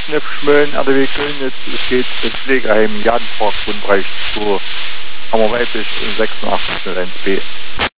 Kniff Schmölln, RDW Kölnitz. Es geht ins Pflegeheim Jadenpark Wohnbereich zu Hammer Weiblich 8601b.